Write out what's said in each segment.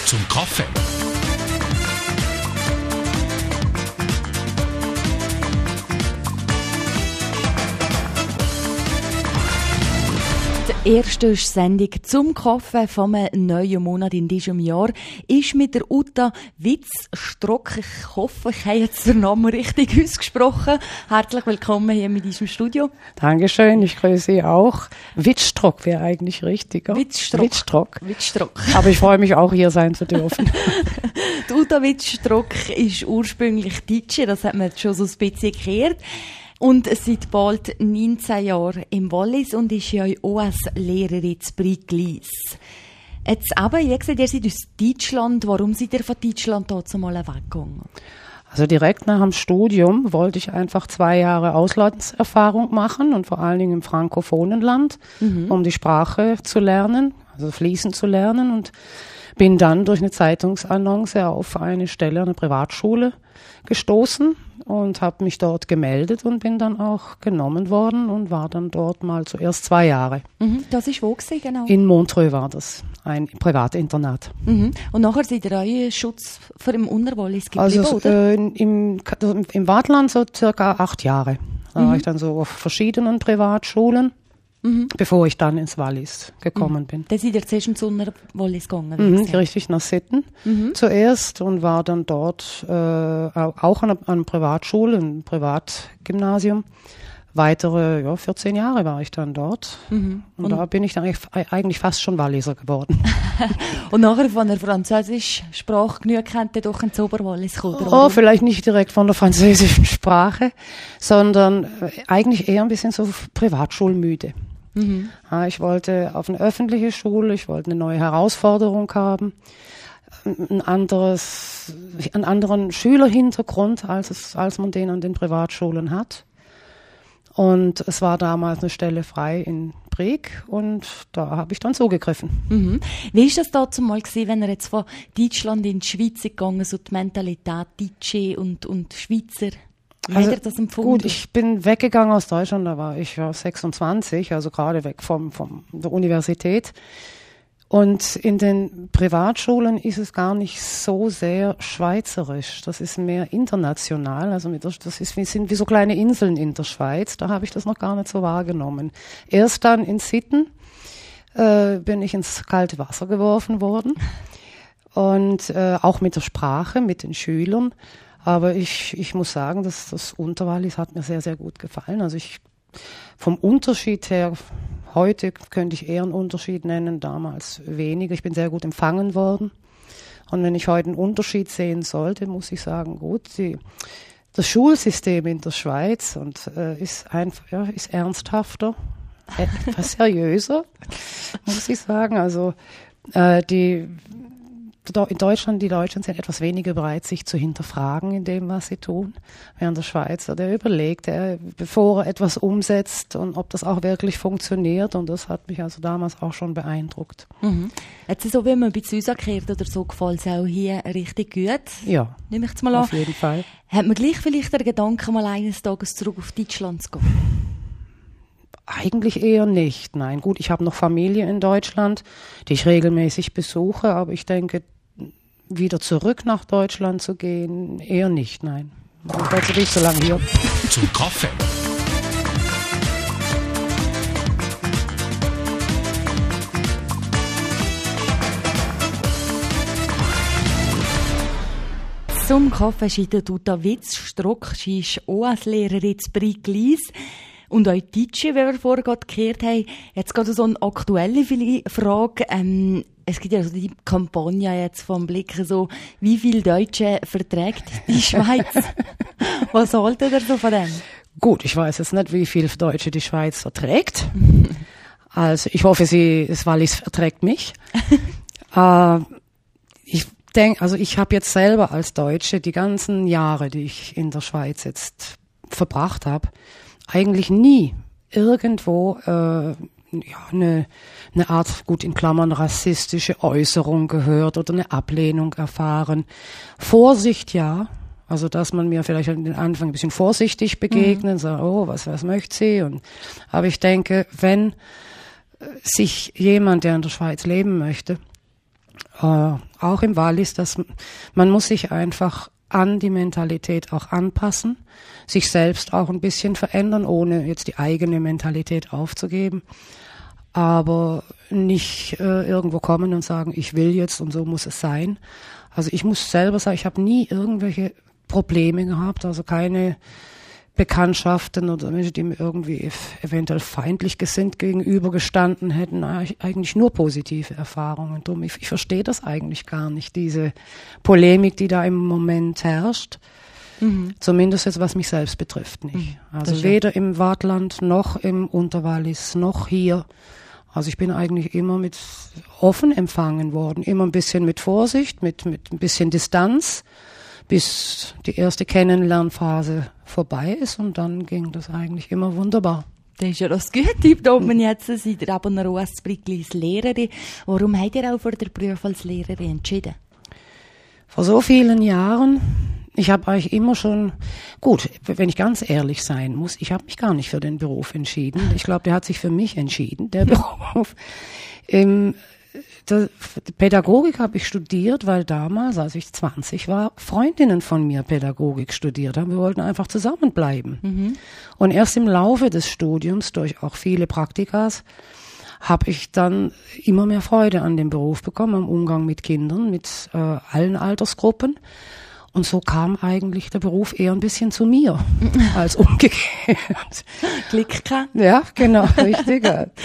Zum Kaffee. Die erste Sendung zum Kaffee vom neuen Monat in diesem Jahr ist mit der Uta Witzstrock. Ich hoffe, ich habe jetzt den Namen richtig ausgesprochen. Herzlich willkommen hier in diesem Studio. Dankeschön, ich grüße Sie auch. Witzstrock wäre eigentlich richtiger. Witzstrock. Aber ich freue mich auch, hier sein zu dürfen. Die Uta Witzstrock ist ursprünglich Deutsche, das hat man jetzt schon so ein bisschen gekehrt. Und seit bald 19 Jahren im Wallis und ist ja auch als Lehrerin zu Briglis. Jetzt aber, wie gesagt, ihr seid aus Deutschland. Warum seid ihr von Deutschland dazu mal weggegangen? Also direkt nach dem Studium wollte ich einfach 2 Jahre Auslandserfahrung machen und vor allen Dingen im frankophonen Land, um die Sprache zu lernen, also fließend zu lernen, und bin dann durch eine Zeitungsannonce auf eine Stelle an einer Privatschule gestoßen und habe mich dort gemeldet und bin dann auch genommen worden und war dann dort mal zuerst 2 Jahre. Das ist wo gewesen, genau? In Montreux war das, ein Privatinternat. Und nachher seid ihr auch Schutz für im Unterwallis geblieben, also, oder? Im Waadtland so circa 8 Jahre. Da war ich dann so auf verschiedenen Privatschulen, bevor ich dann ins Wallis gekommen bin. Dann seid ihr zuerst ins Unterwallis gegangen? Richtig, nach Sitten zuerst, und war dann dort auch an einer Privatschule, ein Privatgymnasium. Weitere 14 Jahre war ich dann dort. Und da bin ich dann eigentlich fast schon Walliser geworden. Und nachher von der französischen Sprache genug kennt ihr doch ins Oberwallis gekommen? Oh, vielleicht nicht direkt von der französischen Sprache, sondern eigentlich eher ein bisschen so privatschulmüde. Ich wollte auf eine öffentliche Schule, ich wollte eine neue Herausforderung haben, einen anderen Schülerhintergrund, als man den an den Privatschulen hat. Und es war damals eine Stelle frei in Brig und da habe ich dann zugegriffen. Wie war das dazu mal gewesen, wenn ihr jetzt von Deutschland in die Schweiz gegangen, so die Mentalität Deutsche und Schweizer? Wie hat ihr das empfunden? Gut, ich bin weggegangen aus Deutschland, da war ich 26, also gerade weg von der Universität. Und in den Privatschulen ist es gar nicht so sehr schweizerisch. Das ist mehr international. Also wir sind wie so kleine Inseln in der Schweiz. Da habe ich das noch gar nicht so wahrgenommen. Erst dann in Sitten bin ich ins kalte Wasser geworfen worden. Und auch mit der Sprache, mit den Schülern. Aber ich muss sagen, dass das Unterwallis hat mir sehr, sehr gut gefallen. Also vom Unterschied her, heute könnte ich eher einen Unterschied nennen, damals weniger. Ich bin sehr gut empfangen worden. Und wenn ich heute einen Unterschied sehen sollte, muss ich sagen, gut, das Schulsystem in der Schweiz ist ernsthafter, etwas seriöser, muss ich sagen. Also in Deutschland, die Deutschen sind etwas weniger bereit, sich zu hinterfragen in dem, was sie tun. Während der Schweizer, der überlegt, bevor er etwas umsetzt und ob das auch wirklich funktioniert. Und das hat mich also damals auch schon beeindruckt. Jetzt so, wie man bei uns angehört oder so, gefällt es auch hier richtig gut? Ja, nehme ich jetzt mal an. Auf jeden Fall. Hat man gleich vielleicht den Gedanken, mal eines Tages zurück auf Deutschland zu gehen? Eigentlich eher nicht, nein. Gut, ich habe noch Familie in Deutschland, die ich regelmäßig besuche, aber ich denke, wieder zurück nach Deutschland zu gehen, eher nicht, nein. Ich bleibe nicht so lange hier. Zum Kaffee. Zum Kaffee schreitet Uta Witzstrock. Sie ist auch als Lehrerin zu Briglis. Und auch Deutsche, wie wir vorher gerade gehört haben. Jetzt gerade so eine aktuelle Frage. Es gibt ja so die Kampagne jetzt vom Blick so, wie viele Deutsche verträgt die Schweiz? Was haltet ihr so von dem? Gut, ich weiß jetzt nicht, wie viele Deutsche die Schweiz verträgt. Also ich hoffe, das Wallis verträgt mich. Ich habe jetzt selber als Deutsche die ganzen Jahre, die ich in der Schweiz jetzt verbracht habe, eigentlich nie irgendwo eine Art, gut in Klammern, rassistische Äußerung gehört oder eine Ablehnung erfahren. Vorsicht, ja. Also, dass man mir vielleicht an den Anfang ein bisschen vorsichtig begegnet und sagt, oh, was möchte sie? Aber ich denke, wenn sich jemand, der in der Schweiz leben möchte, auch im Wallis, dass man muss sich einfach an die Mentalität auch anpassen, sich selbst auch ein bisschen verändern, ohne jetzt die eigene Mentalität aufzugeben, aber nicht irgendwo kommen und sagen, ich will jetzt und so muss es sein. Also ich muss selber sagen, ich habe nie irgendwelche Probleme gehabt, also keine Bekanntschaften oder Menschen, die mir irgendwie eventuell feindlich gesinnt gegenübergestanden hätten, eigentlich nur positive Erfahrungen. Drum, ich verstehe das eigentlich gar nicht, diese Polemik, die da im Moment herrscht. Zumindest jetzt, was mich selbst betrifft, nicht. Also weder im Waadtland noch im Unterwallis noch hier. Also ich bin eigentlich immer mit offen empfangen worden, immer ein bisschen mit Vorsicht, mit ein bisschen Distanz, bis die erste Kennenlernphase vorbei ist und dann ging das eigentlich immer wunderbar. Das ist ja das Gute, da man jetzt seid ihr aber noch als Briglis Lehrerin. Warum habt ihr auch für den Beruf als Lehrerin entschieden? Vor so vielen Jahren, ich habe eigentlich immer schon, gut, wenn ich ganz ehrlich sein muss, ich habe mich gar nicht für den Beruf entschieden. Ich glaube, der hat sich für mich entschieden, der Beruf. Pädagogik habe ich studiert, weil damals, als ich 20 war, Freundinnen von mir Pädagogik studiert haben. Wir wollten einfach zusammenbleiben. Und erst im Laufe des Studiums, durch auch viele Praktikas, habe ich dann immer mehr Freude an dem Beruf bekommen, am Umgang mit Kindern, mit allen Altersgruppen. Und so kam eigentlich der Beruf eher ein bisschen zu mir, als umgekehrt. Glück gehabt. Ja, genau, richtig.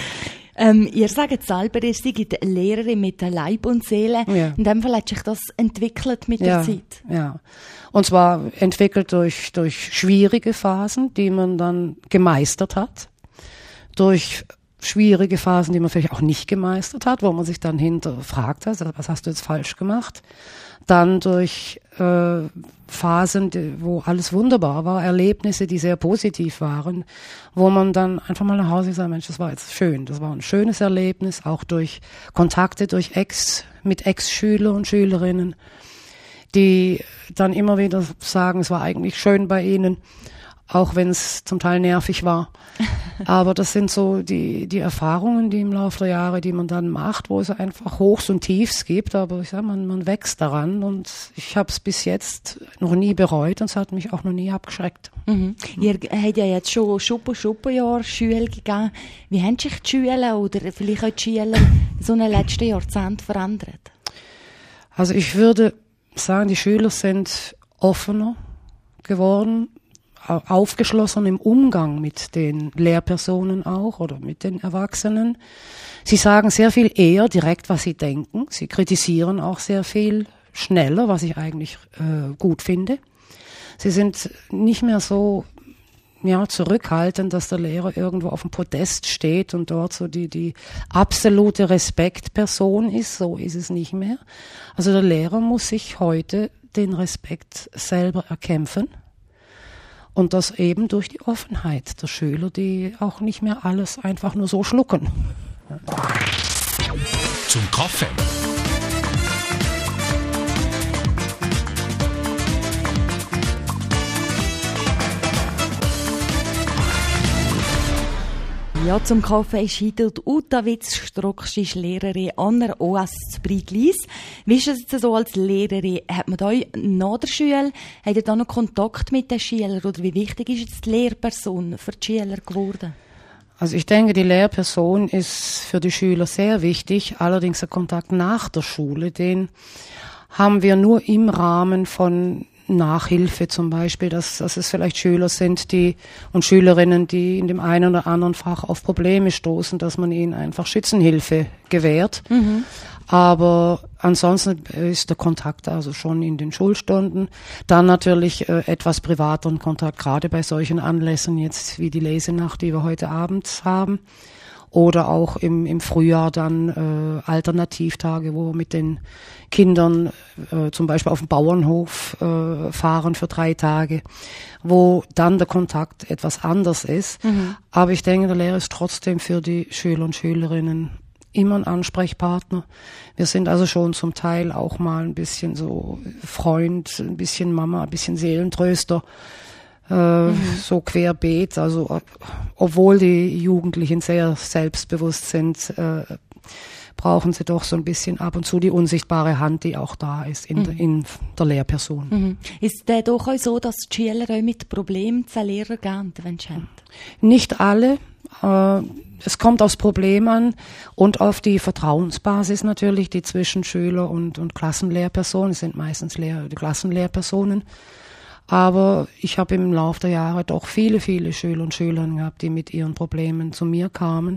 Ihr sagt selber, ihr seid Lehrerin mit Leib und Seele. Ja. In dem Fall hat sich das entwickelt mit der Zeit. Ja, und zwar entwickelt durch schwierige Phasen, die man dann gemeistert hat, durch schwierige Phasen, die man vielleicht auch nicht gemeistert hat, wo man sich dann hinterfragt hat, was hast du jetzt falsch gemacht? Dann durch Phasen, wo alles wunderbar war, Erlebnisse, die sehr positiv waren, wo man dann einfach mal nach Hause sagt, Mensch, das war jetzt schön, das war ein schönes Erlebnis, auch durch Kontakte mit Ex-Schüler und Schülerinnen, die dann immer wieder sagen, es war eigentlich schön bei ihnen, auch wenn es zum Teil nervig war. Aber das sind so die Erfahrungen, die im Laufe der Jahre, die man dann macht, wo es einfach Hochs und Tiefs gibt. Aber ich sage, man wächst daran und ich habe es bis jetzt noch nie bereut und es hat mich auch noch nie abgeschreckt. Ihr habt ja jetzt schon Schuppenjahr Schule gegeben. Wie haben sich die Schüler oder vielleicht auch die Schüler so in den letzten Jahrzehnten verändert? Also ich würde sagen, die Schüler sind offener geworden, aufgeschlossen im Umgang mit den Lehrpersonen auch oder mit den Erwachsenen. Sie sagen sehr viel eher direkt, was sie denken. Sie kritisieren auch sehr viel schneller, was ich eigentlich gut finde. Sie sind nicht mehr so zurückhaltend, dass der Lehrer irgendwo auf dem Podest steht und dort so die absolute Respektperson ist. So ist es nicht mehr. Also der Lehrer muss sich heute den Respekt selber erkämpfen. Und das eben durch die Offenheit der Schüler, die auch nicht mehr alles einfach nur so schlucken. Zum Kaffee. Ja, zum Kaffee ist heute Uta Witz-Strock, sie ist Lehrerin an der OS Briglis. Wie ist es jetzt so als Lehrerin? Hat man da nach der Schule, hat ihr da noch Kontakt mit den Schülern oder wie wichtig ist jetzt die Lehrperson für die Schüler geworden? Also ich denke, die Lehrperson ist für die Schüler sehr wichtig, allerdings der Kontakt nach der Schule, den haben wir nur im Rahmen von Nachhilfe zum Beispiel, dass es vielleicht Schüler sind und Schülerinnen, die in dem einen oder anderen Fach auf Probleme stoßen, dass man ihnen einfach Schützenhilfe gewährt. Aber ansonsten ist der Kontakt also schon in den Schulstunden. Dann natürlich etwas privateren Kontakt, gerade bei solchen Anlässen jetzt wie die Lesenacht, die wir heute Abend haben. Oder auch im Frühjahr dann Alternativtage, wo wir mit den Kindern zum Beispiel auf den Bauernhof fahren für 3 Tage, wo dann der Kontakt etwas anders ist. Aber ich denke, der Lehrer ist trotzdem für die Schüler und Schülerinnen immer ein Ansprechpartner. Wir sind also schon zum Teil auch mal ein bisschen so Freund, ein bisschen Mama, ein bisschen Seelentröster. So querbeet, also obwohl die Jugendlichen sehr selbstbewusst sind, brauchen sie doch so ein bisschen ab und zu die unsichtbare Hand, die auch da ist in der Lehrperson. Mhm. Ist es doch auch so, dass die Schüler auch mit Problemen zu Lehrer gehen, wenn sie haben? Nicht alle. Es kommt aufs Problem an und auf die Vertrauensbasis natürlich, die zwischen Schüler und Klassenlehrpersonen. Es sind meistens die Klassenlehrpersonen. Aber ich habe im Laufe der Jahre doch viele Schüler und Schülerinnen gehabt, die mit ihren Problemen zu mir kamen,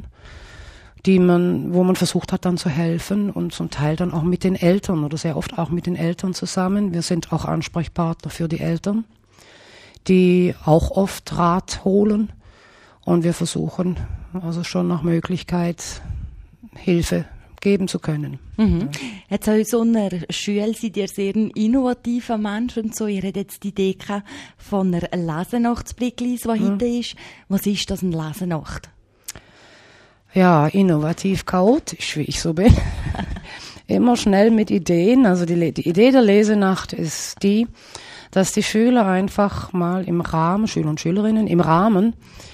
wo man versucht hat, dann zu helfen und zum Teil dann auch mit den Eltern oder sehr oft auch mit den Eltern zusammen. Wir sind auch Ansprechpartner für die Eltern, die auch oft Rat holen. Und wir versuchen also schon nach Möglichkeit Hilfe geben zu können. Mhm. Jetzt an so einer Schule seid ihr sehr ein innovativer Mensch und so. Ihr habt jetzt die Idee von einer Lesenachtsblicklis, die heute ist. Was ist das, eine Lesenacht? Ja, innovativ, chaotisch, wie ich so bin. Immer schnell mit Ideen. Also die Idee der Lesenacht ist die, dass die Schüler einfach mal im Rahmen, Schüler und Schülerinnen, im Rahmen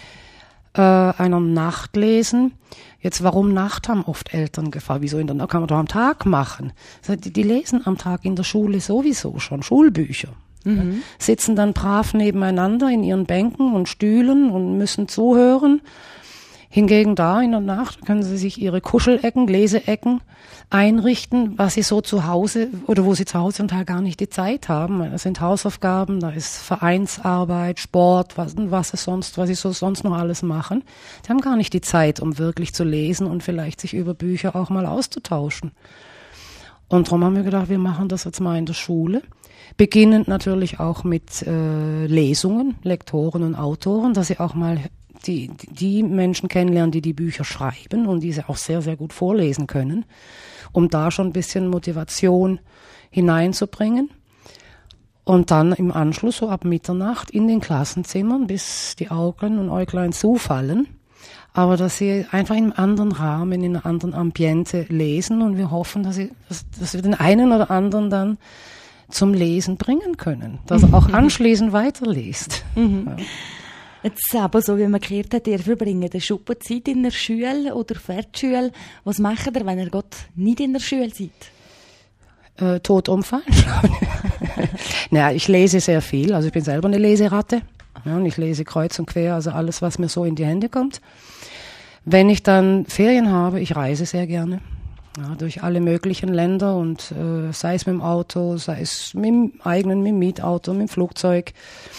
einer Nacht lesen. Jetzt, warum Nacht, haben oft Eltern gefragt. Wieso in der Nacht? Kann man doch am Tag machen. Die lesen am Tag in der Schule sowieso schon Schulbücher. Mhm. Sitzen dann brav nebeneinander in ihren Bänken und Stühlen und müssen zuhören. Hingegen da in der Nacht können sie sich ihre Kuschelecken, Leseecken einrichten, was sie so zu Hause oder wo sie zu Hause zum Teil gar nicht die Zeit haben. Das sind Hausaufgaben, da ist Vereinsarbeit, Sport, was sie sonst noch alles machen. Die haben gar nicht die Zeit, um wirklich zu lesen und vielleicht sich über Bücher auch mal auszutauschen. Und darum haben wir gedacht, wir machen das jetzt mal in der Schule. Beginnend natürlich auch mit Lesungen, Lektoren und Autoren, dass sie auch mal die Menschen kennenlernen, die Bücher schreiben und die sie auch sehr, sehr gut vorlesen können, um da schon ein bisschen Motivation hineinzubringen. Und dann im Anschluss, so ab Mitternacht, in den Klassenzimmern, bis die Augen und Äuglein zufallen. Aber dass sie einfach in einem anderen Rahmen, in einem anderen Ambiente lesen und wir hoffen, dass wir den einen oder anderen dann zum Lesen bringen können, dass er auch anschließend weiterliest. Mhm. Ja. Jetzt aber so, wie man gehört hat, ihr verbringt eine Schuppenzeit in der Schule oder fährt die Schule. Was macht ihr, wenn ihr Gott nicht in der Schule seid? Tot umfallen. Naja, ich lese sehr viel, also ich bin selber eine Leseratte. Ja, und ich lese kreuz und quer, also alles, was mir so in die Hände kommt. Wenn ich dann Ferien habe, ich reise sehr gerne. Ja, durch alle möglichen Länder und sei es mit dem Auto, sei es mit dem Mietauto, mit dem Flugzeug.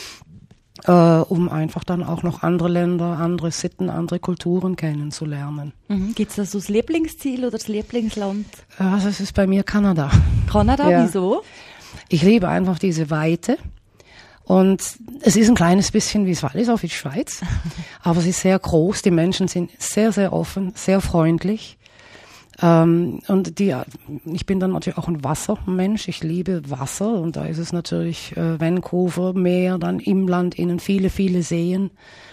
Um einfach dann auch noch andere Länder, andere Sitten, andere Kulturen kennenzulernen. Mhm. Gibt es da so das Lieblingsziel oder das Lieblingsland? Also es ist bei mir Kanada. Kanada, ja. Wieso? Ich liebe einfach diese Weite. Und es ist ein kleines bisschen wie Wallis, auch wie die Schweiz. Aber es ist sehr groß. Die Menschen sind sehr, sehr offen, sehr freundlich. Und ich bin dann natürlich auch ein Wassermensch, ich liebe Wasser und da ist es natürlich Vancouver, Meer, dann im Land innen viele Seen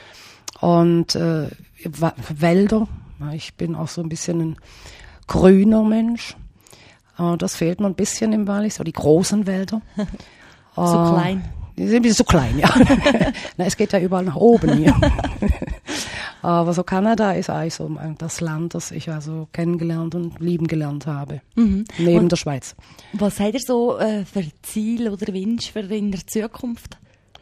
und Wälder. Ich bin auch so ein bisschen ein grüner Mensch. Das fehlt mir ein bisschen im Wallis, so die großen Wälder. So klein. Die sind ein bisschen so klein, ja. Na, es geht ja überall nach oben hier. Aber so Kanada ist eigentlich so das Land, das ich also kennengelernt und lieben gelernt habe. Mhm. Neben der Schweiz. Was habt ihr so für Ziel oder Wünsche für in der Zukunft?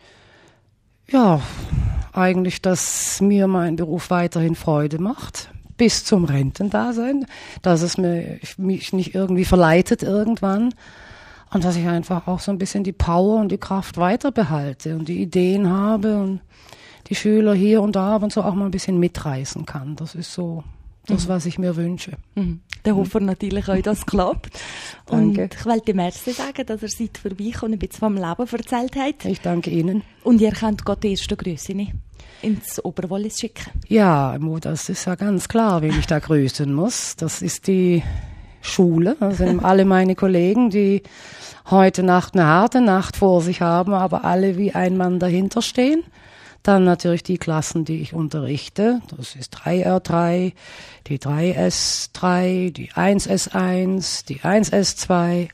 Ja, eigentlich, dass mir mein Beruf weiterhin Freude macht. Bis zum Rentendasein. Dass es mich nicht irgendwie verleitet irgendwann. Und dass ich einfach auch so ein bisschen die Power und die Kraft weiter behalte und die Ideen habe und die Schüler hier und da und so auch mal ein bisschen mitreißen kann. Das ist so das, was ich mir wünsche. Mhm. Dann hoffen wir natürlich auch, dass es klappt. Und ich wollte dir merci sagen, dass ihr seid vorbeigekommen und ein bisschen vom Leben erzählt habt. Ich danke Ihnen. Und ihr könnt Gott die ersten Grüße ins Oberwallis schicken. Ja, das ist ja ganz klar, wen ich da grüßen muss. Das ist die Schule, also alle meine Kollegen, die heute Nacht eine harte Nacht vor sich haben, aber alle wie ein Mann dahinter stehen. Dann natürlich die Klassen, die ich unterrichte. Das ist 3R3, die 3S3, die 1S1, die 1S2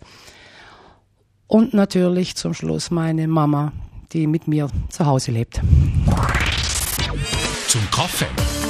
und natürlich zum Schluss meine Mama, die mit mir zu Hause lebt. Zum Kaffee.